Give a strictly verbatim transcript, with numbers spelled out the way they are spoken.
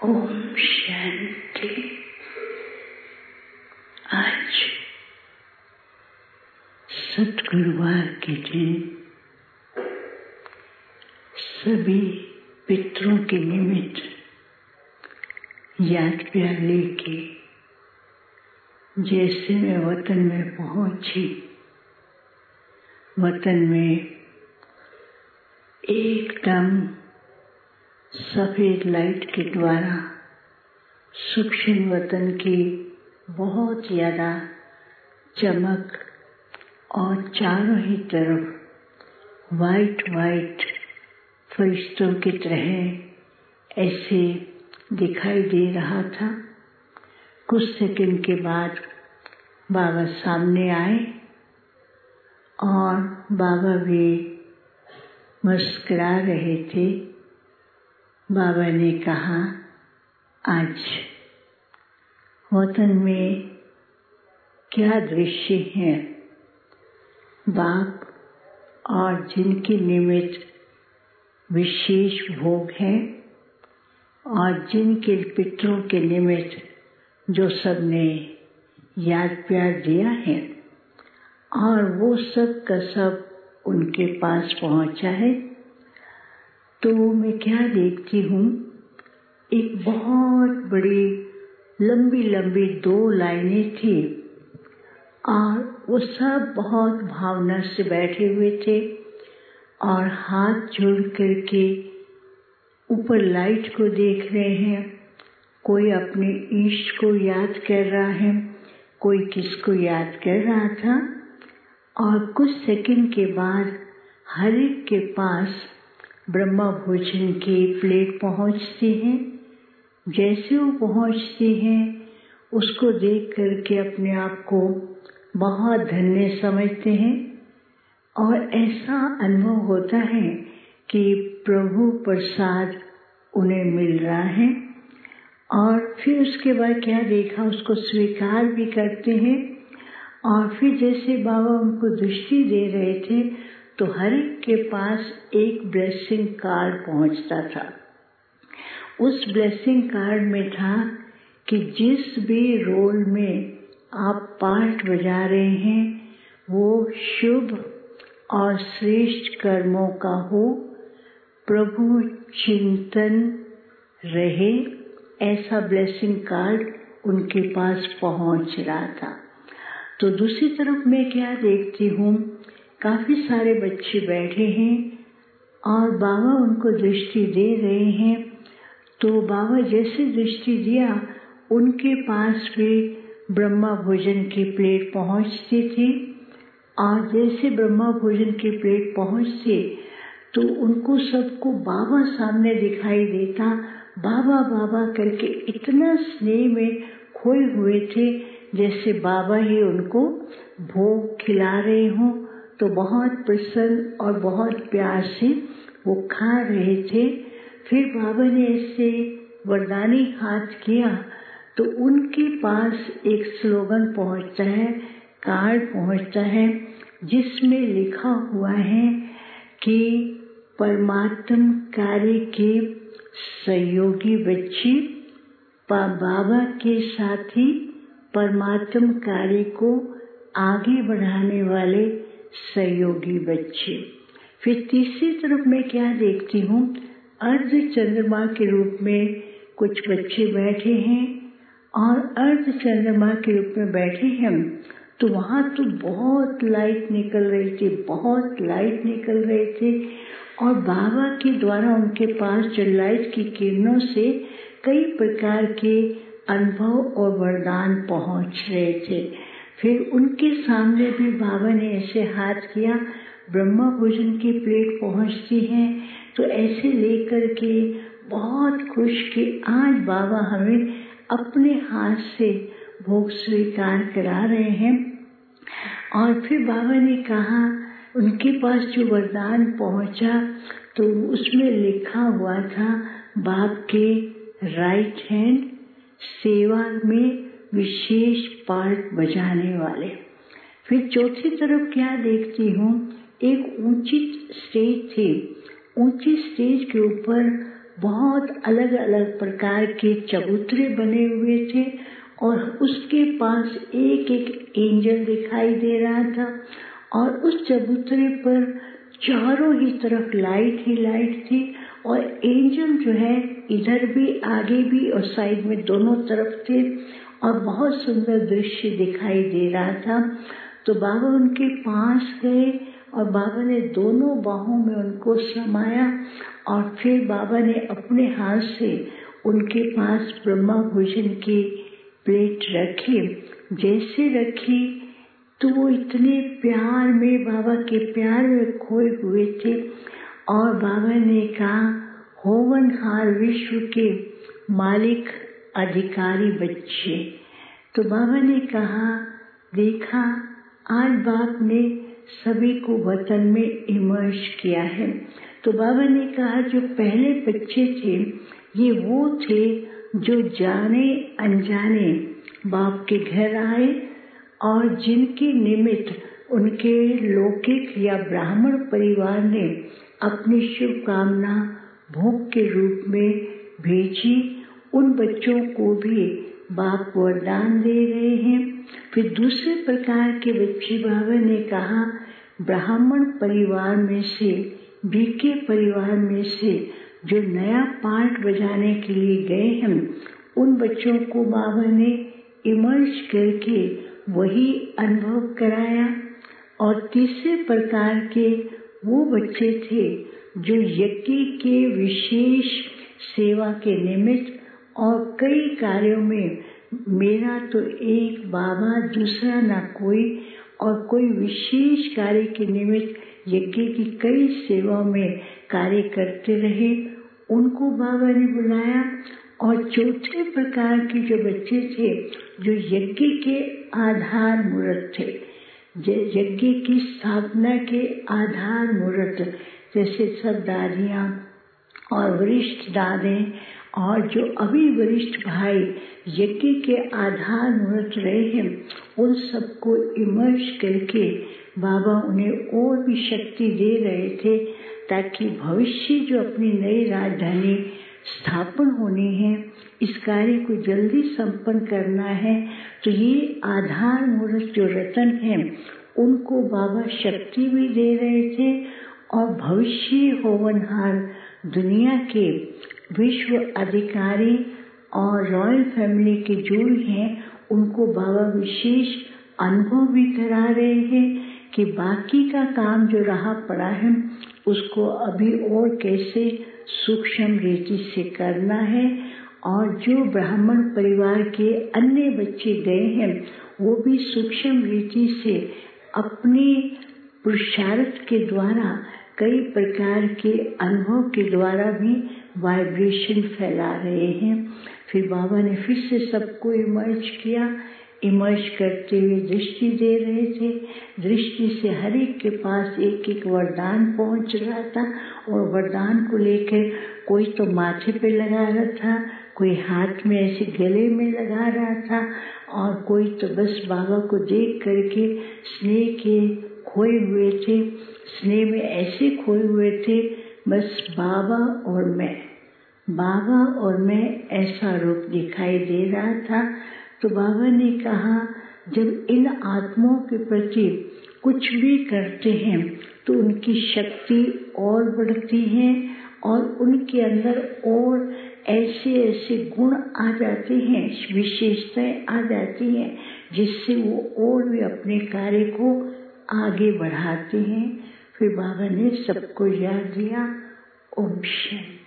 ओम शांति। आज सतगुरुवार के दिन सभी पितरों के निमित्त याद प्यार लेके जैसे मैं वतन में पहुंची, वतन में एकदम सफेद लाइट के द्वारा सूक्ष्म वतन की बहुत ज्यादा चमक और चारों ही तरफ वाइट वाइट फरिश्तों की तरह ऐसे दिखाई दे रहा था। कुछ सेकंड के बाद बाबा सामने आए और बाबा भी मुस्कुरा रहे थे। बाबा ने कहा, आज वतन में क्या दृश्य है। बाप और जिनके निमित्त विशेष भोग है और जिनके पितरों के निमित्त जो सबने याद प्यार दिया है और वो सब का सब उनके पास पहुंचा है, तो मैं क्या देखती हूँ, एक बहुत बड़ी लंबी लंबी दो लाइनें थी और वो सब बहुत भावना से बैठे हुए थे और हाथ जोड़ करके ऊपर लाइट को देख रहे हैं। कोई अपने ईष्ट को याद कर रहा है, कोई किसको याद कर रहा था। और कुछ सेकंड के बाद हर एक के पास ब्रह्मा भोजन की प्लेट पहुंचती है। जैसे वो पहुंचती है, उसको देख करके अपने आप को बहुत धन्य समझते हैं और ऐसा अनुभव होता है कि प्रभु प्रसाद उन्हें मिल रहा है। और फिर उसके बाद क्या देखा, उसको स्वीकार भी करते हैं। और फिर जैसे बाबा उनको दृष्टि दे रहे थे तो हर एक के पास एक ब्लेसिंग कार्ड पहुंचता था। उस ब्लेसिंग कार्ड में था कि जिस भी रोल में आप पार्ट बजा रहे हैं वो शुभ और श्रेष्ठ कर्मों का हो, प्रभु चिंतन रहे, ऐसा ब्लेसिंग कार्ड उनके पास पहुंच रहा था। तो दूसरी तरफ मैं क्या देखती हूँ, काफी सारे बच्चे बैठे हैं और बाबा उनको दृष्टि दे रहे हैं। तो बाबा जैसे दृष्टि दिया, उनके पास भी ब्रह्मा भोजन की प्लेट पहुंचती थी और जैसे ब्रह्मा भोजन की प्लेट पहुंचती तो उनको सबको बाबा सामने दिखाई देता। बाबा बाबा करके इतना स्नेह में खोए हुए थे जैसे बाबा ही उनको भोग खिला रहे हों। तो बहुत प्रसन्न और बहुत प्यार से वो खा रहे थे। फिर बाबा ने ऐसे वरदानी हाथ किया तो उनके पास एक स्लोगन पहुंचता है, कार्ड पहुंचता है, जिसमें लिखा हुआ है कि परमात्म कार्य के सहयोगी बच्चे, बाबा के साथी, परमात्म कार्य को आगे बढ़ाने वाले सहयोगी बच्चे। फिर तीसरी तरफ मैं क्या देखती हूँ, अर्ध चंद्रमा के रूप में कुछ बच्चे बैठे हैं और अर्ध चंद्रमा के रूप में बैठे हैं। तो वहां तो बहुत लाइट निकल रही थी, बहुत लाइट निकल रहे थे और बाबा के द्वारा उनके पास जो लाइट की किरणों से कई प्रकार के अनुभव और वरदान पहुंच रहे थे। फिर उनके सामने भी बाबा ने ऐसे हाथ किया, ब्रह्मा भोजन की प्लेट पहुंचती है तो ऐसे लेकर के बहुत खुश कि आज बाबा हमें अपने हाथ से भोग स्वीकार करा रहे हैं। और फिर बाबा ने कहा, उनके पास जो वरदान पहुंचा तो उसमें लिखा हुआ था, बाप के राइट हैंड, सेवा में विशेष पार्ट बजाने वाले। फिर चौथी तरफ क्या देखती हूँ, एक ऊंची स्टेज थी। ऊंची स्टेज के ऊपर बहुत अलग अलग प्रकार के चबूतरे बने हुए थे और उसके पास एक एक एंजल दिखाई दे रहा था और उस चबूतरे पर चारों ही तरफ लाइट ही लाइट थी और एंजल जो है इधर भी आगे भी और साइड में दोनों तरफ थे और बहुत सुंदर दृश्य दिखाई दे रहा था। तो बाबा उनके पास गए और बाबा ने दोनों बाहों में उनको समाया और फिर बाबा ने अपने हाथ से उनके पास ब्रह्मा भोजन की प्लेट रखी। जैसे रखी तो वो इतने प्यार में, बाबा के प्यार में खोए हुए थे और बाबा ने कहा, होवनहार विश्व के मालिक अधिकारी बच्चे। तो बाबा ने कहा, देखा आज बाप ने सभी को वतन में इमर्ज किया है। तो बाबा ने कहा, जो पहले बच्चे थे ये वो थे जो जाने अनजाने बाप के घर आए और जिनके निमित्त उनके लौकिक या ब्राह्मण परिवार ने अपनी शुभकामना भोग के रूप में भेजी। उन बच्चों को भी बाप वरदान दे रहे हैं। फिर दूसरे प्रकार के बच्चे बाबा ने कहा, ब्राह्मण परिवार में से, बीके परिवार में से जो नया पार्ट बजाने के लिए गए हैं, उन बच्चों को बाबा ने इमर्ज करके वही अनुभव कराया। और तीसरे प्रकार के वो बच्चे थे जो यज्ञ के विशेष सेवा के निमित्त और कई कार्यों में, मेरा तो एक बाबा दूसरा ना कोई, और कोई विशेष कार्य के निमित्त यज्ञ की कई सेवाओं में कार्य करते रहे, उनको बाबा ने बुलाया। और चौथे प्रकार के जो बच्चे थे जो यज्ञ के आधार मूर्त थे, यज्ञ की स्थापना के आधार मूर्त, जैसे सब दादियाँ और वरिष्ठ दादे और जो अभी वरिष्ठ भाई यज्ञ के आधार मूर्त रहे हैं, उन सबको इमर्ज करके बाबा उन्हें और भी शक्ति दे रहे थे ताकि भविष्य जो अपनी नई राजधानी स्थापन होनी है, इस कार्य को जल्दी संपन्न करना है। तो ये आधार मूर्त जो रतन है उनको बाबा शक्ति भी दे रहे थे और भविष्य होवनहार दुनिया के विश्व अधिकारी और रॉयल फैमिली के जो हैं उनको बाबा विशेष अनुभव भी करा रहे हैं कि बाकी का काम जो रहा पड़ा है उसको अभी और कैसे सूक्ष्म रीति से करना है। और जो ब्राह्मण परिवार के अन्य बच्चे गए हैं वो भी सूक्ष्म रीति से अपने पुरुषार्थ के द्वारा कई प्रकार के अनुभव के द्वारा भी वाइब्रेशन फैला रहे हैं। फिर बाबा ने फिर से सबको इमर्ज किया। इमर्ज करते हुए दृष्टि दे रहे थे। दृष्टि से हर एक के पास एक एक वरदान पहुंच रहा था और वरदान को लेकर कोई तो माथे पे लगा रहा था, कोई हाथ में ऐसे गले में लगा रहा था और कोई तो बस बाबा को देख करके स्नेह के खोए हुए थे, स्नेह में ऐसे खोए हुए थे, बस बाबा और मैं, बाबा और मैं ऐसा रूप दिखाई दे रहा था। तो बाबा ने कहा, जब इन आत्माओं के प्रति कुछ भी करते हैं तो उनकी शक्ति और बढ़ती है और उनके अंदर और ऐसे ऐसे गुण आ जाते हैं, विशेषताएं आ जाती हैं जिससे वो और भी अपने कार्य को आगे बढ़ाते हैं। फिर बाबा ने सबको याद दिया। ओम शांति।